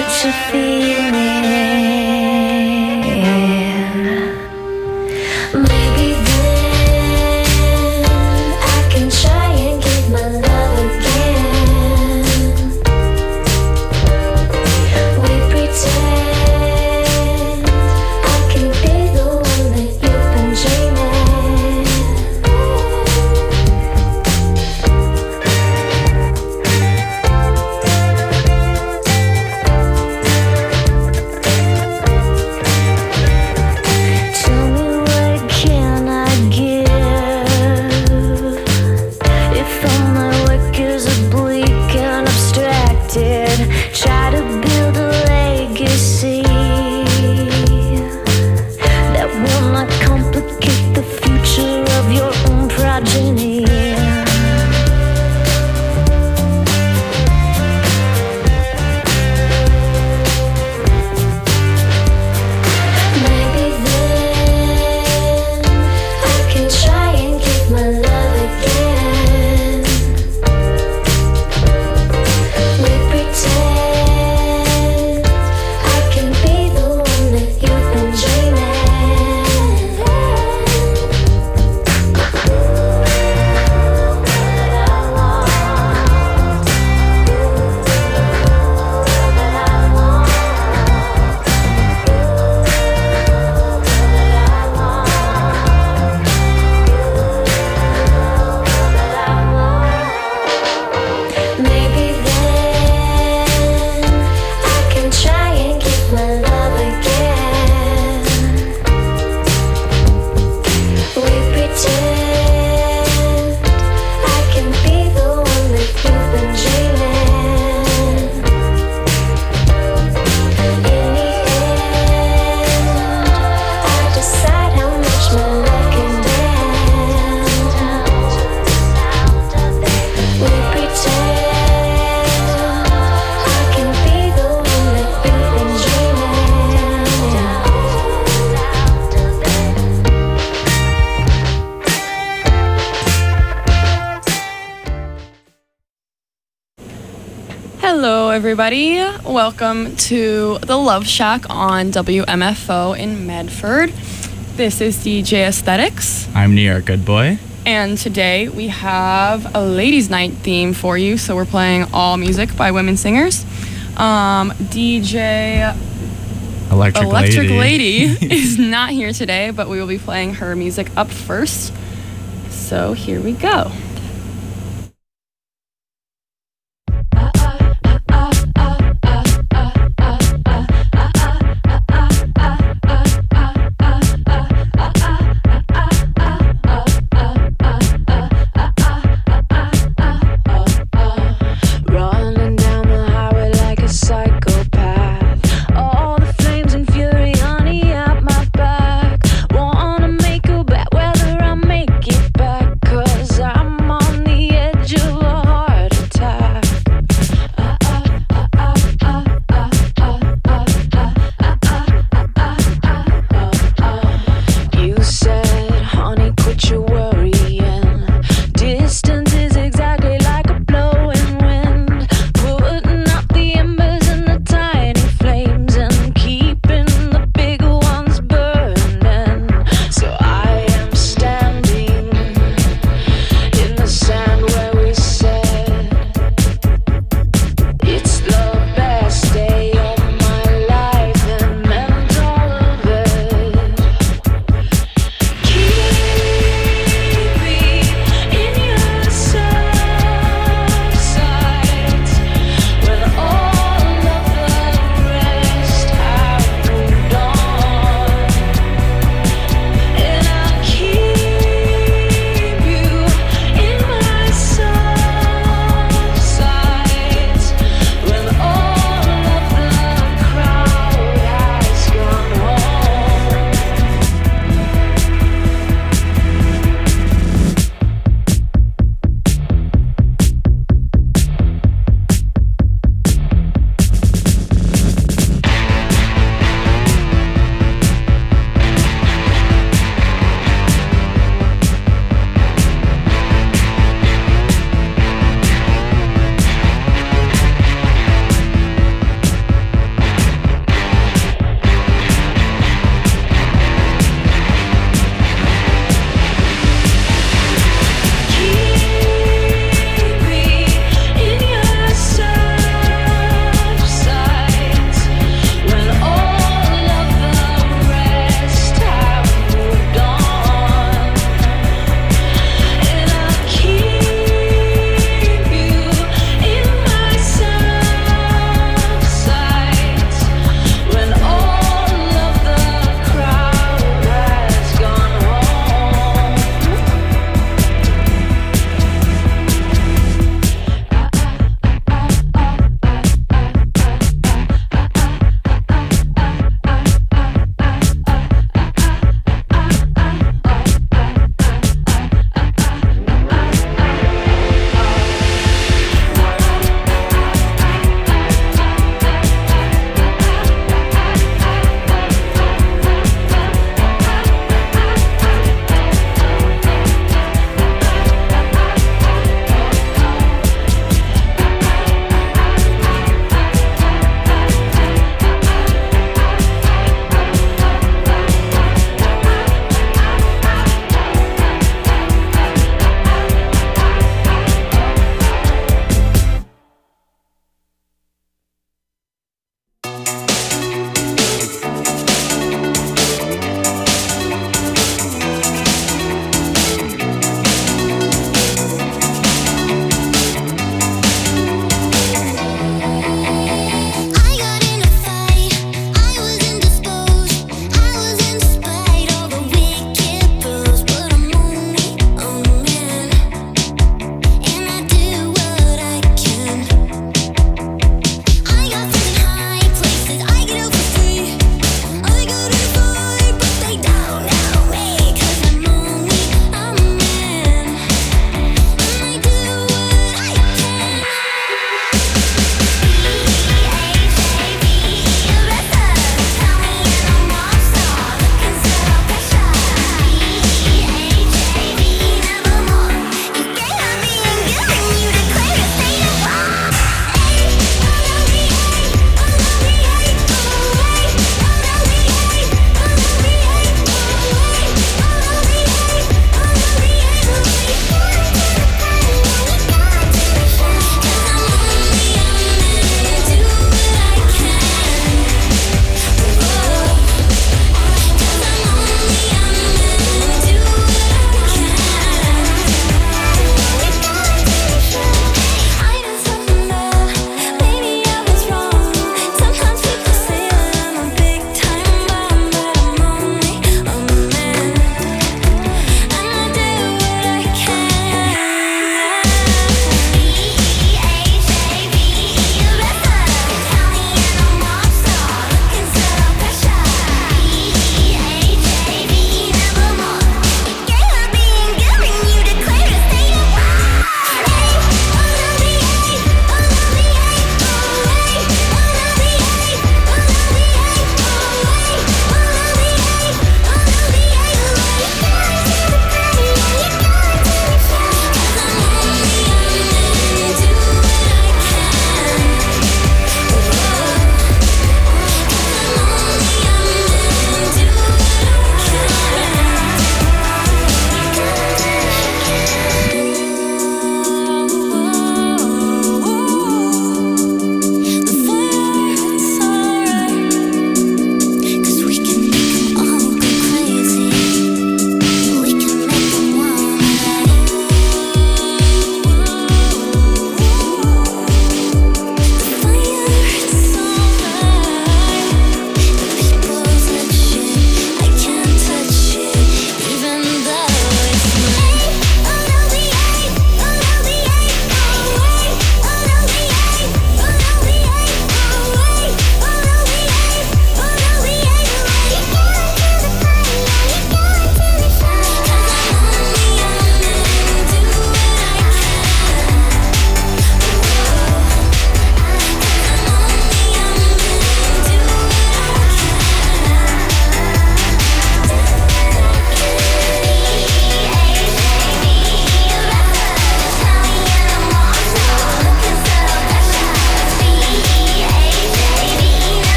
what you're feeling. Maybe then I can try and give my love again. We pretend I can be the one that you've been dreaming. Tell me what can I give if all my work is oblique and abstracted? Try to build a legacy that will not complicate the future of your own progeny. Maybe then I can try and give my love again. We pretend I can be the one that you've been Maybe then I can try and give my love again. We pretend I can be the one that you've been dreaming. In the end, I decide how much my love can bend. We pretend I can be the one that you've been Hello, everybody. Welcome to the Love Shack on WMFO in Medford. This is DJ Aesthetics, I'm New York Good Boy. and today we have a ladies' night theme for you. So we're playing all music by women singers. DJ Electric Lady is not here today, but we will be playing her music up first. So here we go. Rolling down the highway like a psychopath. All the flames and fury, honey, at my back. Wanna make a bet whether I make it back. 'Cause I'm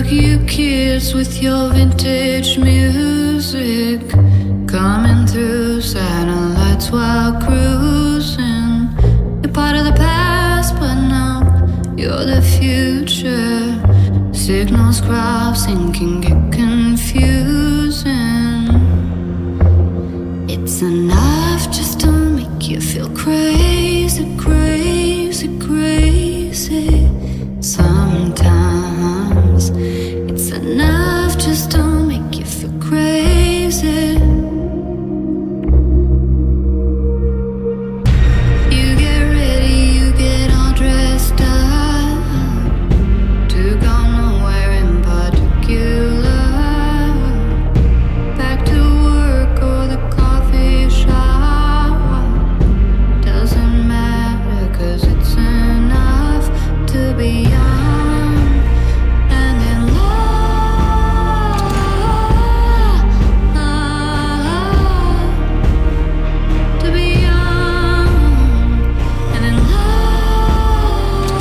Look, you kids with your vintage music, coming through satellites while cruising. You're part of the past, but now you're the future. Signals crossing can get confusing. It's enough just to make you feel crazy, crazy, crazy. Sometimes it's enough just to make you feel crazy. You get ready, you get all dressed up to go nowhere in particular. Back to work or the coffee shop, doesn't matter 'cause it's enough to be young and in love, to be young and in love.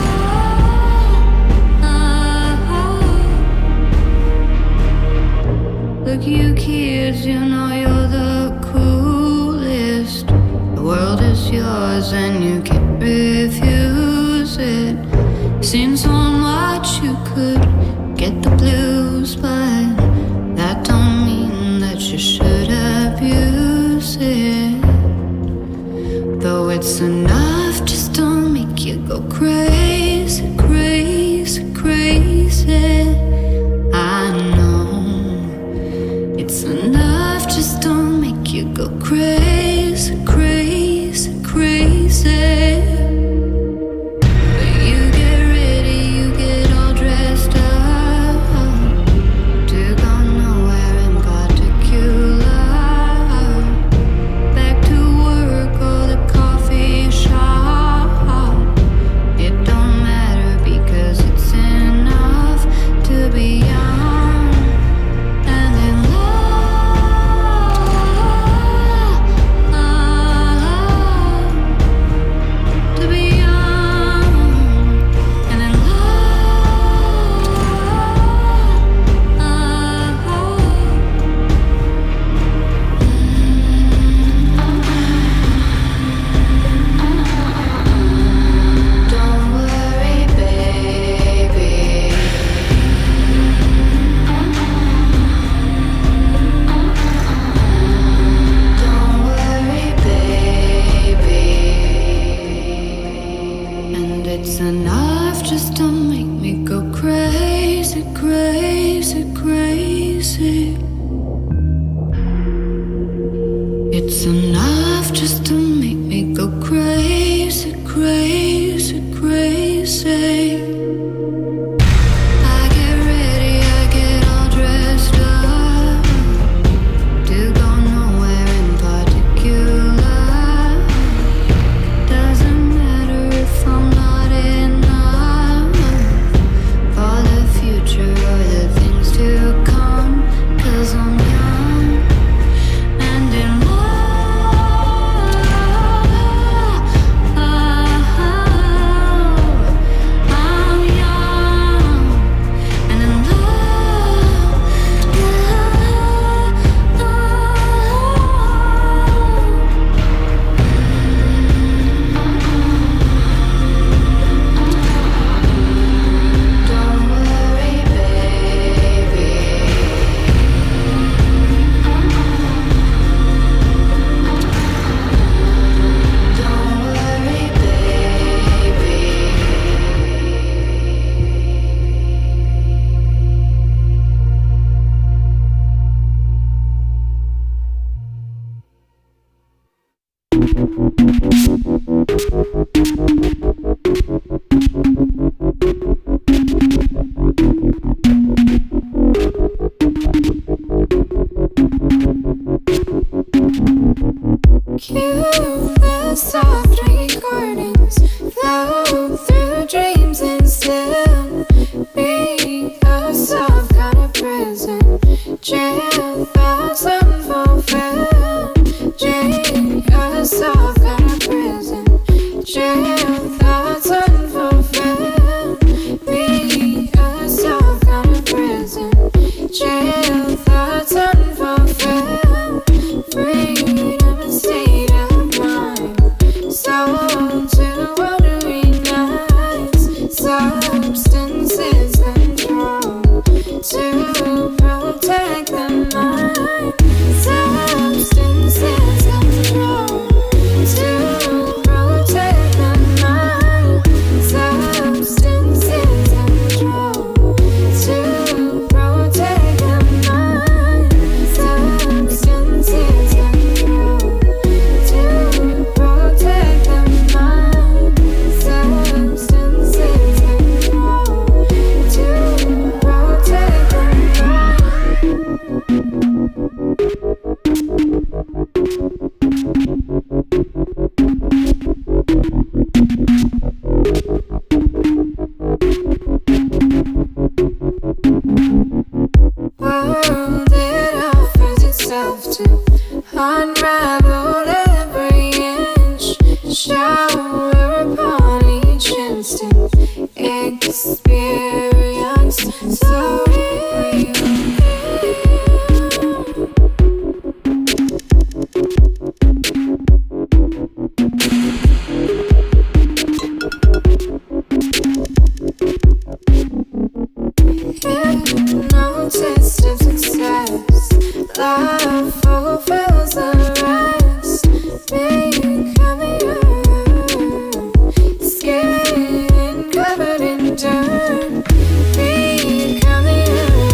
Look, you kids, you know you're the coolest. The world is yours and you can't refuse it. Seen so much you could get the blues, but that don't mean that you should abuse it. Though it's enough just to make you go crazy, crazy, crazy. I know it's enough just to make you go crazy, crazy, crazy. You get ready, you get all dressed up to go nowhere in particular. Back to work or the coffee shop, it don't matter because it's enough to be young and in love, to be young and in love. Don't worry, baby. Don't worry, baby. And it's enough just to make me go crazy, crazy, crazy. It's enough just to make me go crazy, crazy, crazy. I get ready, I get all dressed up to go nowhere in particular. Doesn't matter if I'm not enough for the future or the things to come, 'cause I'm young and in love. I'm young and in love. Don't worry, baby. Don't worry, baby. Cue the soft recordings, flow through dreams and still be a soft kind of prison. Jail thoughts unfulfilled. Jail, a soft kind of prison. Jail thoughts unfulfilled. Be a soft kind of prison. substances control to protect the mind. Substances control to protect the mind. Substances control to protect the mind. Substances control to protect the mind. Substances control to protect the world, it offers itself to unravel every inch, shower upon each instant, experience so real. No taste of success, love fulfills the rest. Becoming you, skin covered in dirt. Becoming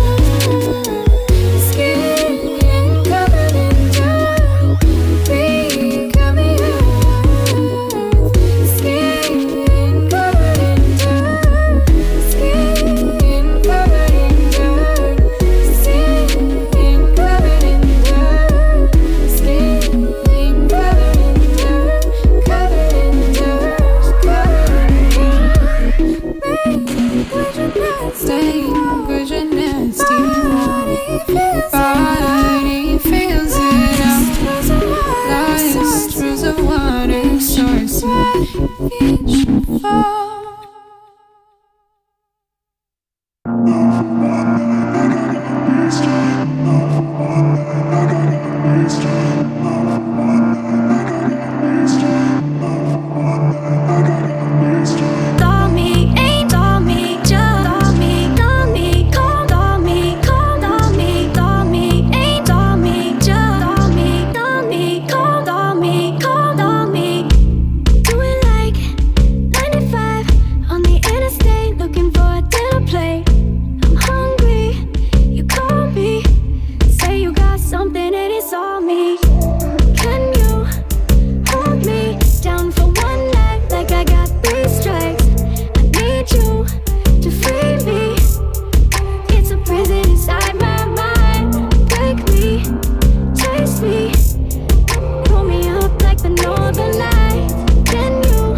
you, skin covered in dirt. Becoming you, skin covered in dirt. Skin covered in dirt. Skin covered in dirt. Skin covered in dirt. Covered in dirt. Covered in dirt. Cause you're nasty. Body feels it out. Lost through the water source. Each fall. Call me, ain't call me, just call me, call me, call me, call me, ain't call me, just call me, call me. Doing like 95 on the interstate, looking for a dinner plate. I'm hungry, you call me, say you got something and it's all me. Can you hold me down for one night like I got 3 strikes? I need you to free me. It's a prison inside my mind. Break me, chase me, pull me up like the northern lights. Can you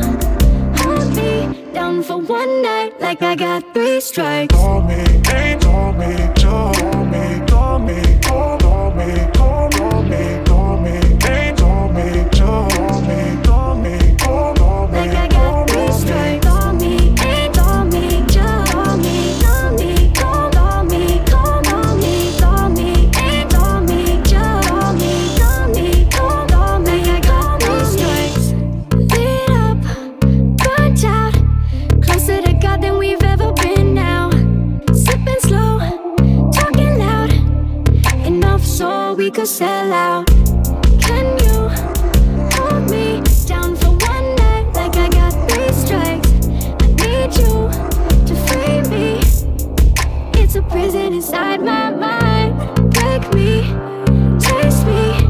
hold me down for one night like I got 3 strikes? Call me, ain't call me, just call me, call me, call me, call me, call me, ain't call me, just call me, call me, call me, Like I got 3 strikes. Call me, ain't call me, just call me, call me, call me, call me, call me, ain't call me, just call me, call me. Like I got 3 strikes. Lit up, burnt out, closer to God than we've ever been now. Sipping slow, talking loud, enough so we could sell out. Can you hold me down for one night like I got 3 strikes? I need you to free me. It's a prison inside my mind. Break me, chase me,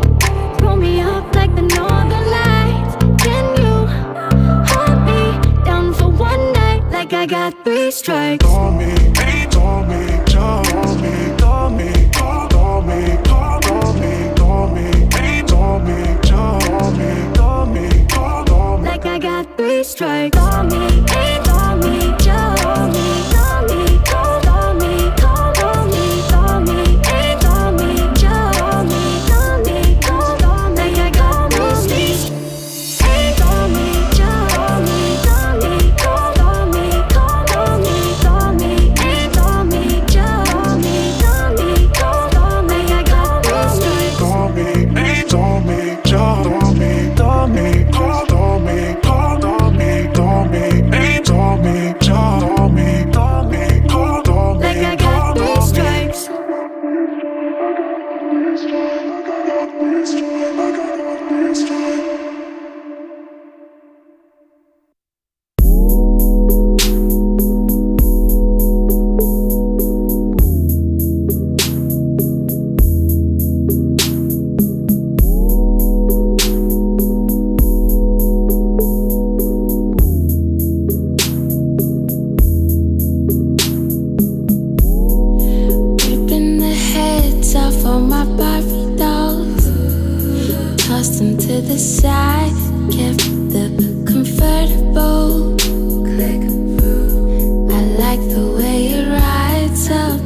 roll me up like the northern lights. Can you hold me down for one night like I got 3 strikes? call me, ain't call me, just call me, call me, call me, call me, call me, ain't call me, just call me, call me, call me. Like I got 3 strikes. Call me, ain't call me, just call me, call me, call me, call me, call me, ain't call me, just call me, call me, call me. Like I got 3 strikes. Ain't call me, just call me, call me, call me, call me, call me, ain't call me, just call me, call me, call me. Like I got 3 strikes. Call me, ain't call me, just call me, call me, call me, call me, call me, Like I got 3 stripes. Ripping the heads off all my Barbie dolls, tossed them to the side, kept the convertible. I like the way it rides up.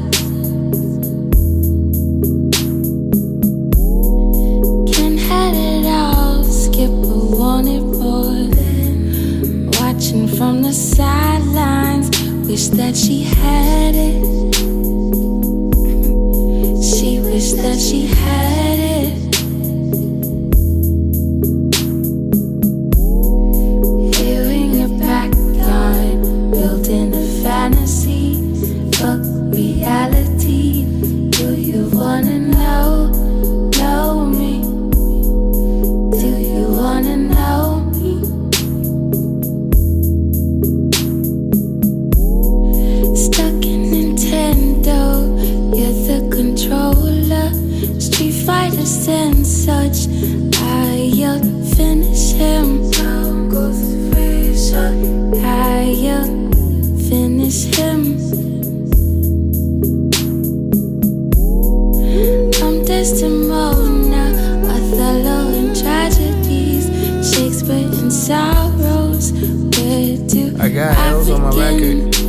Can't have it all, Skipper wanted more. Watching from the sidelines, wish that she had it. She wished that she had it. Here in your backyard, building a fantasy. Fuck reality. Do you wanna know me? Do you wanna know me? Stuck in Nintendo, you're the controller. Street Fighters and such. I'll finish him. I'll go through Fraser. I'll finish him. I'm Desdemona, Othello and tragedies, Shakespeare and sorrows. Where do I got L's on my begin? record.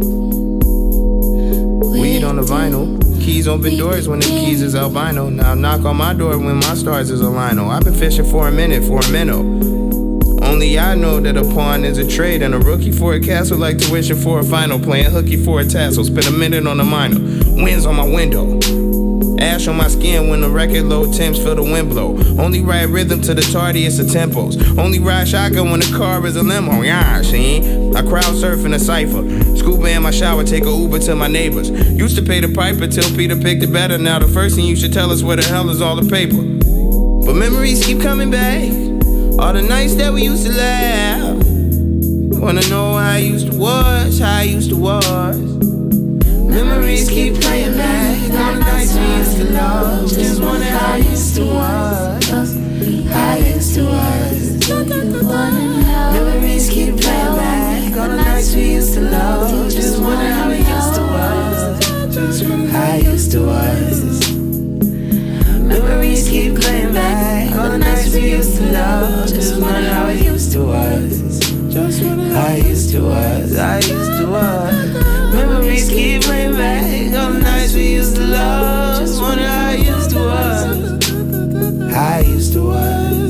Weed on the vinyl. Keys open doors when the keys is albino. Now knock on my door when my stars is a lino. I've been fishing for a minute, for a minnow. Only I know that a pawn is a trade and a rookie for a castle, like tuition for a final. Playing hooky for a tassel, spend a minute on the minor. Winds on my window, ash on my skin when the record low temps feel the wind blow. Only ride rhythm to the tardiest of tempos. Only ride shotgun when the car is a limo. Yeah, see? I crowd surf in a cipher. Scuba in my shower, take a Uber to my neighbors. Used to pay the piper till Peter picked it better. Now the first thing you should tell us where the hell is all the paper. But memories keep coming back. All the nights that we used to laugh. Wanna know how I used to was, how I used to was. Memories keep playing back. All the nights we used to love. Just wonder how I used to was, how I used to was. Memories keep playing back. All the nights we used to love. Just wonder how I used to was, how I used to was. Memories keep playing back. All the nights we used to love. Just wonder how I used to was, how I used to was, I used to was. Memories keep playing back. All the nights we used to love. Just wonder how I used to was, how I used to was.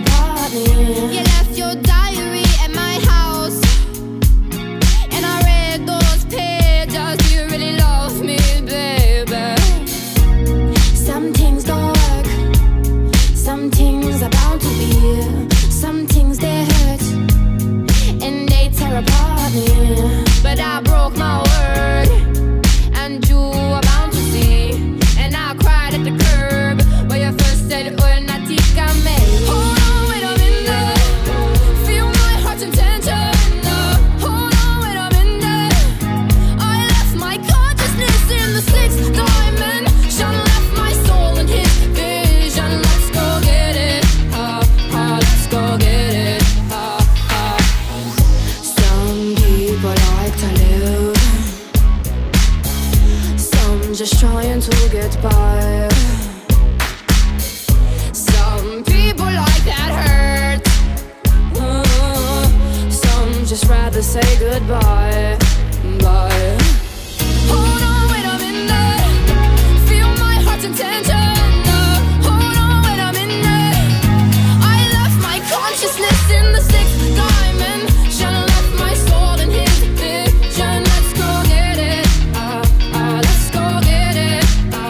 apart. You left your diary at my house, and I read those pages. Do you really love me, baby? Some things don't work, some things are bound to be, some things they hurt and they tear apart me. But I broke my word, and you are bound to see. And I cried at the curb where you first said, "Oh, not take a man." Hold on, wait a minute. Feel my heart in tension. Hold on, wait a minute. I left my consciousness in the sixth dimension, left my soul in his vision. Let's go get it. Let's go get it. Some people like to live, some just trying to get by. Some people like that hurt, some just rather say goodbye. Bye. Hold on, wait a minute. Feel my heart's intention. Hold on, wait a minute. I left my consciousness in the sixth dimension, left my soul in his vision. Let's go get it. Let's go get it.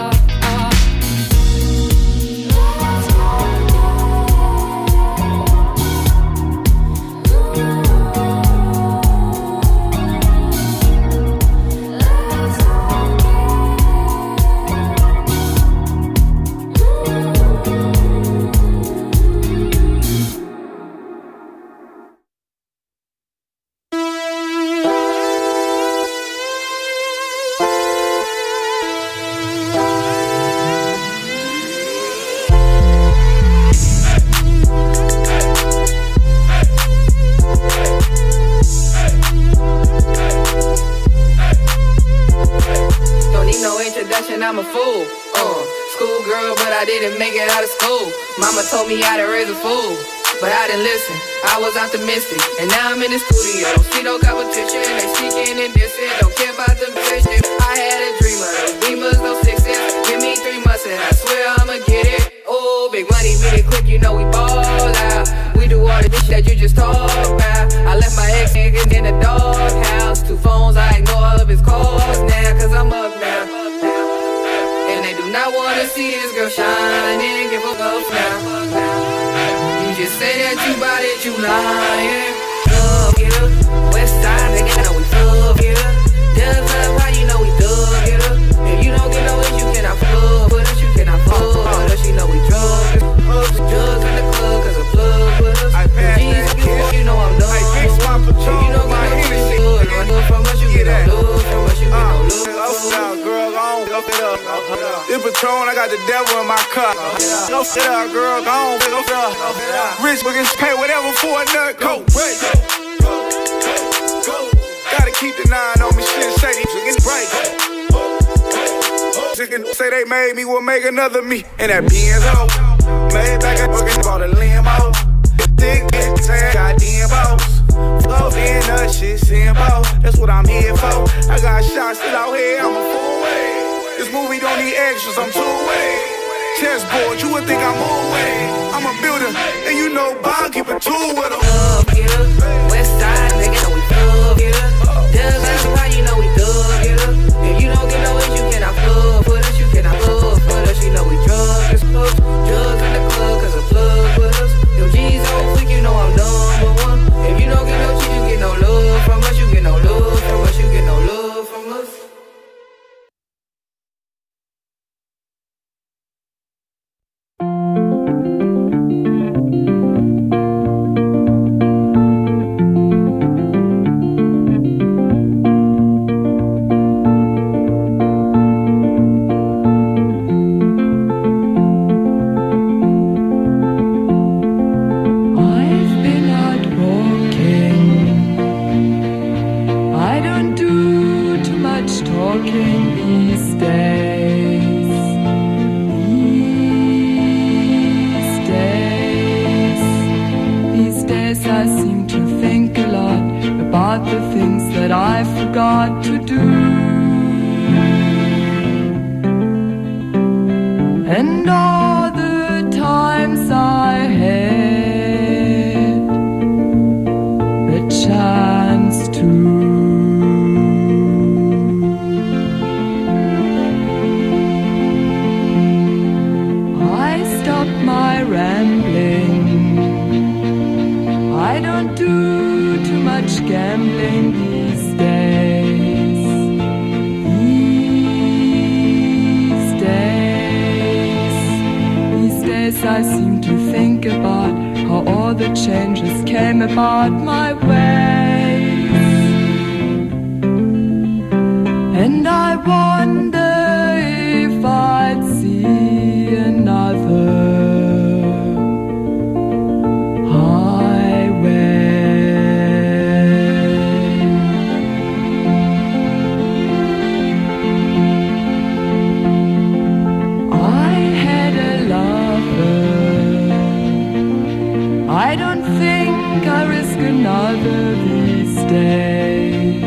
Don't need no introduction, I'm a fool. Schoolgirl, but I didn't make it out of school. Mama told me how to raise a fool, but I didn't listen. I was optimistic, and now I'm in the studio. Don't see no competition, they speaking and dissing. Don't care about the vision. I had a dream of those beamers, no sixes. Give me 3 months and I swear I'ma get it. Oh, big money, beat it quick, you know we ball out. We do all the shit that you just talk about. I left my ex nigga in the doghouse. 2 phones, I ignore all of his calls now, cause I'm up now. And they do not wanna see this girl shine and give a fuck now. You just say that you bout it, you lying. Love it up, west side nigga, know we love it up. Does up, how you know we dug it up? If you don't get no it, you cannot fuck with us, you cannot fuck with us. You know we drugs in the club, cause a plug with us. You know I'm done. You know we don't really good. I do from us, you get no love. From us, you get no love. Girl, go on, go fit up. This Patron, I got the devil in my cup. Go fit up, girl, go on, go fit up. Rich, we can pay whatever for a nut coat. Gotta keep the 9 on me, shit, say these chickens break. Chicken say they made me, will make another me. And that Benzo, made back at working, bought a limo. Thick bitch, saying goddamn boss. Love in the shit, simple. That's what I'm here for. I got shots still out here, I'm a full way. This movie don't need extras, I'm two-way. Chessboard, you would think I'm away. I'm a builder, and you know Bond keep a tool with him. Love it up, west side nigga, know we love it up. Does that's why you know we dug it up. If you don't get no it, you cannot plug with us, you cannot plug with us. You know we drugs in the club, cause a plug with us. Yo, G's on flick, you know I'm #1. If you don't get no cheat, you get no love from us, you get no love from us, you get no love from us. And all the times I had don't do too much gambling these days. These days I seem to think about how all the changes came about my way. And I wonder if I'd see another another these days.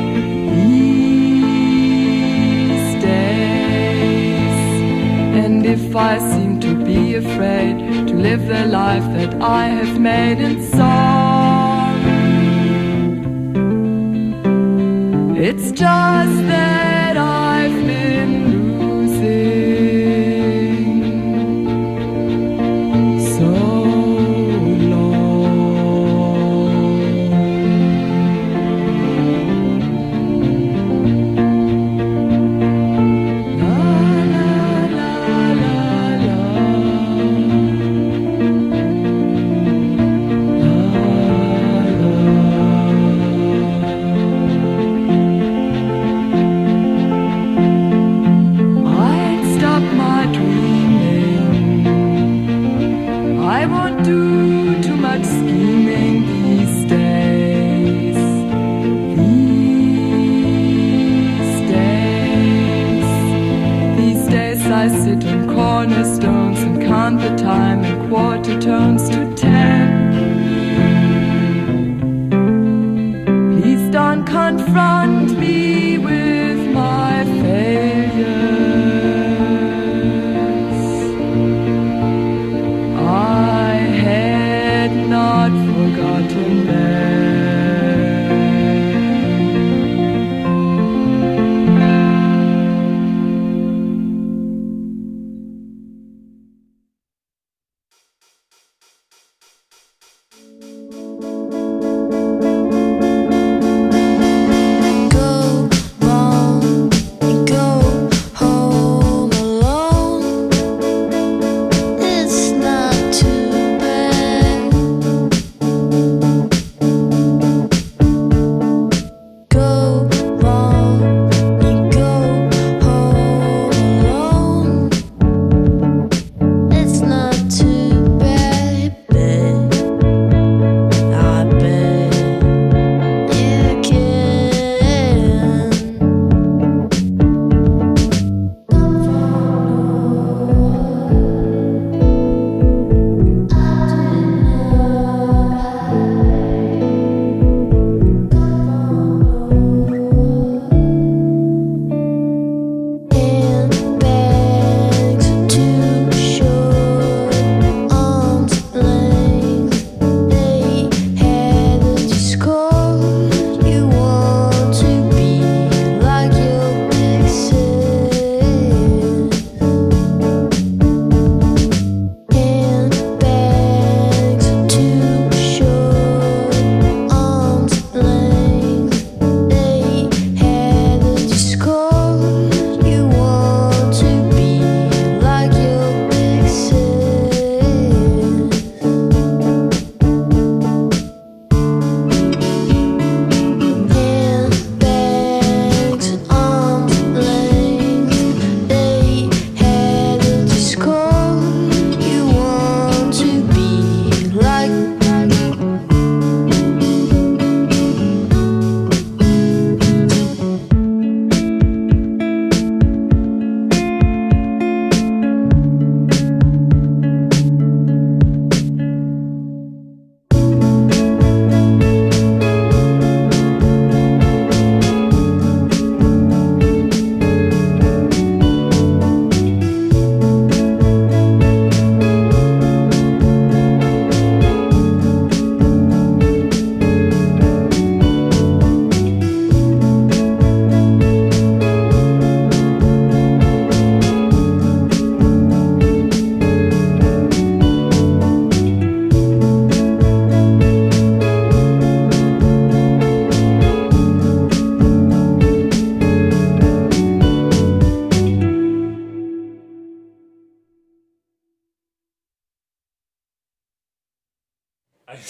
And if I seem to be afraid to live the life that I have made in song, it's just that I've been losing so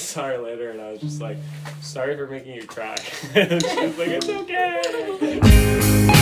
saw her later, and I was just like, sorry for making you cry. And she was like, it's okay.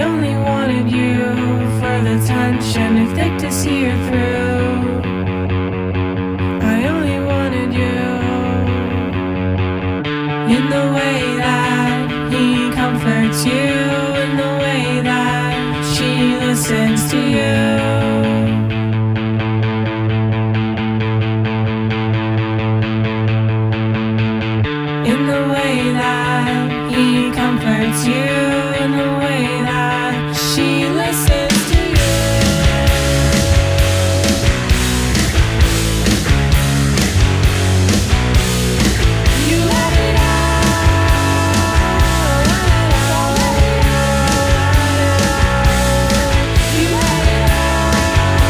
only wanted you for the tension, if thick to see you through. I only wanted you in the way that he comforts you, in the way that she listens to you. In the way that he comforts you, in the way that she listens to you. You let it out, let it out, let it out. You let it out.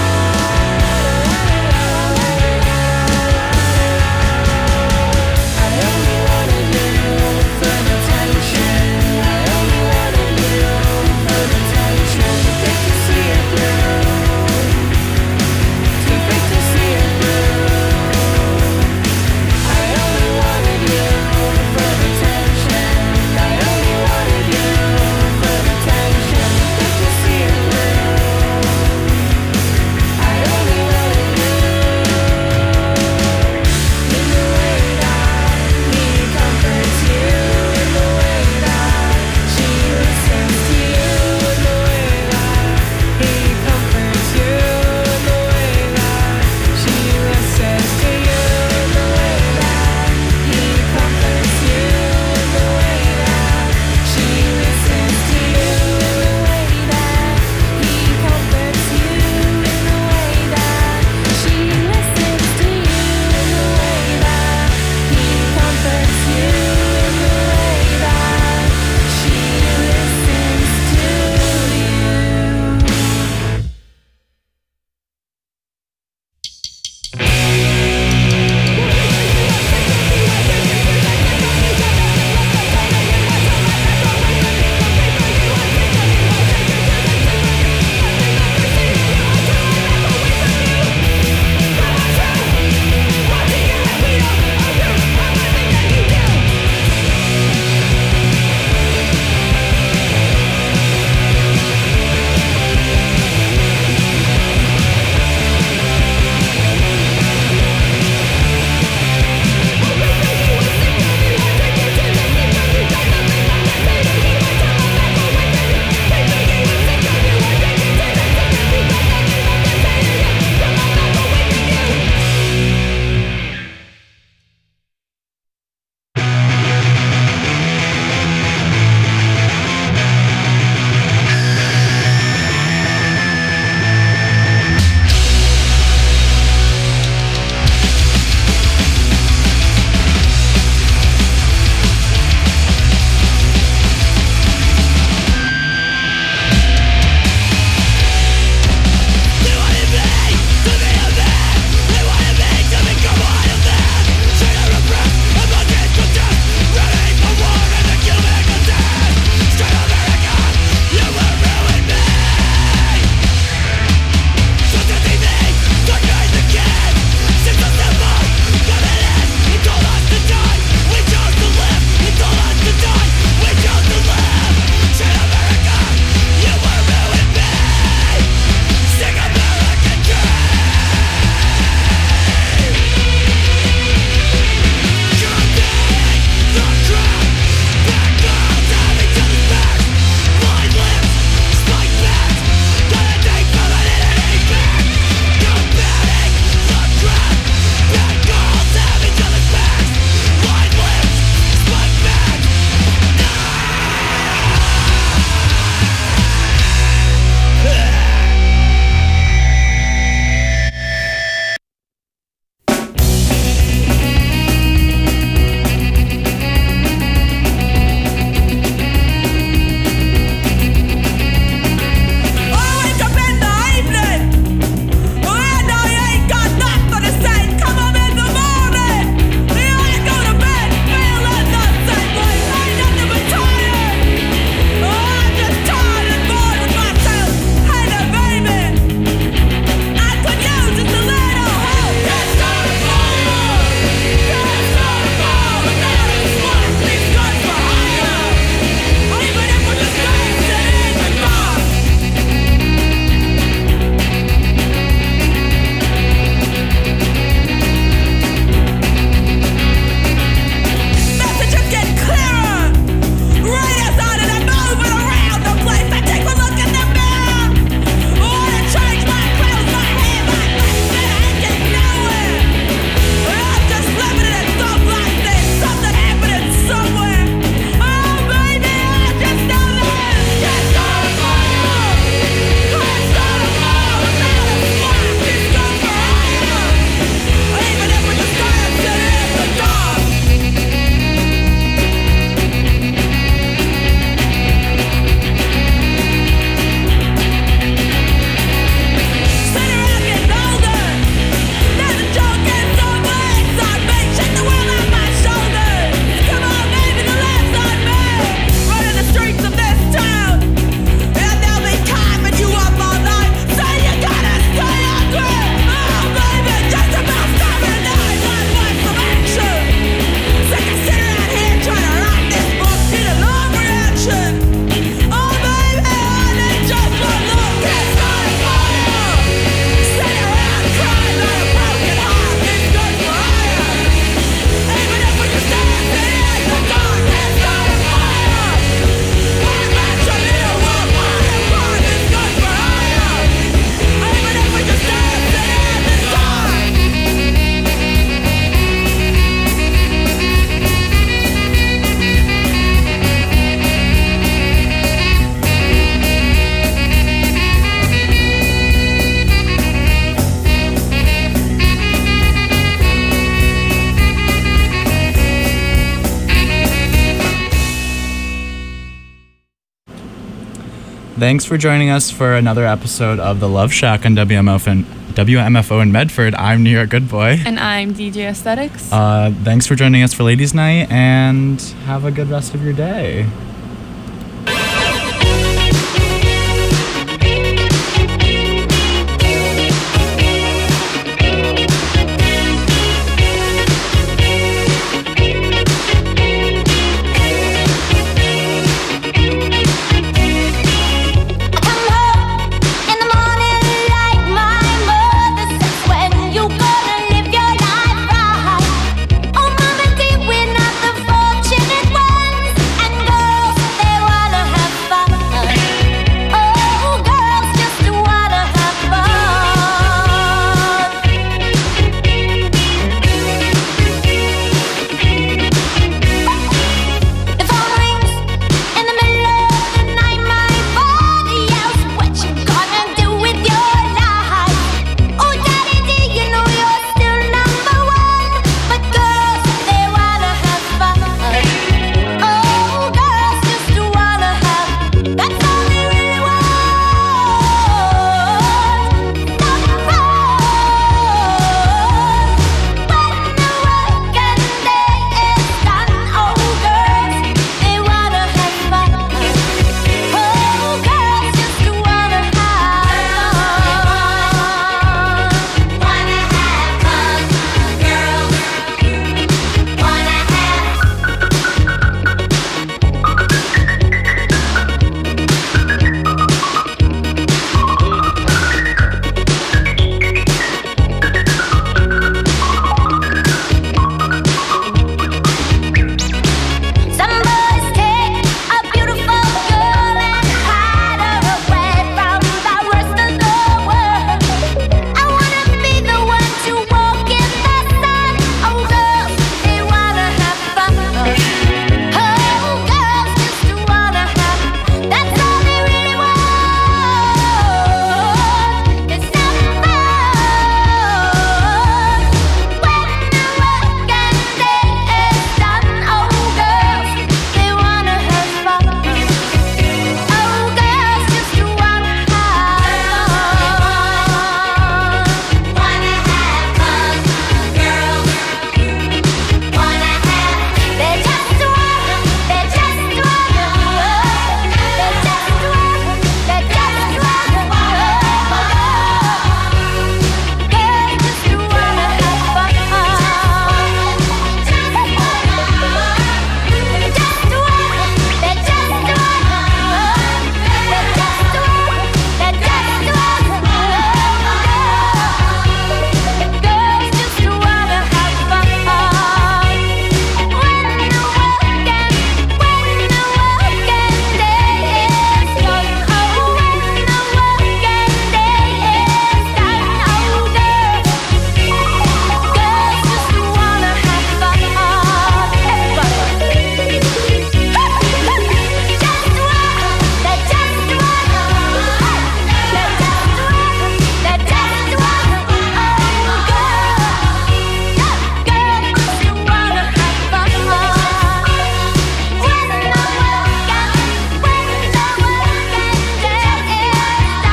Thanks for joining us for another episode of The Love Shack on WMFO in Medford. I'm New York Good Boy. And I'm DJ Aesthetics. Thanks for joining us for Ladies Night, and have a good rest of your day.